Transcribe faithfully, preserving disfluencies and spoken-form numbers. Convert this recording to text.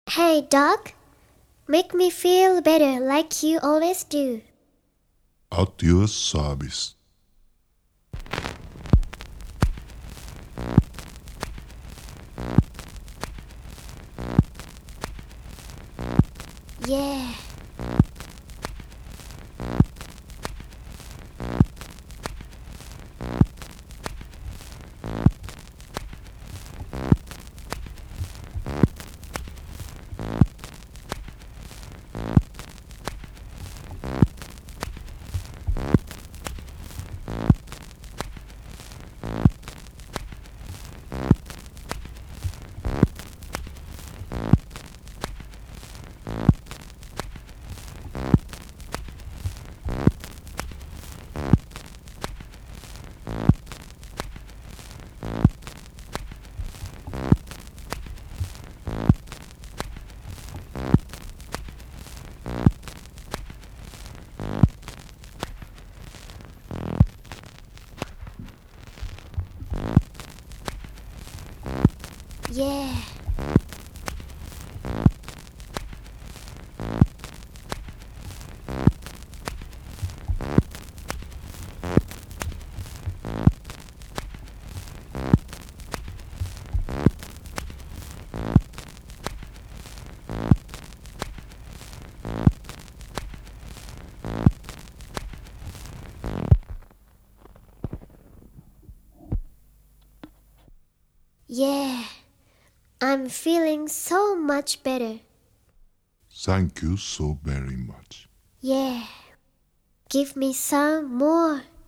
Hey, Doc. Make me feel better like you always do. At your service. Yeah. Yeah. Yeah. I'm feeling so much better. Thank you so very much. Yeah. Give me some more.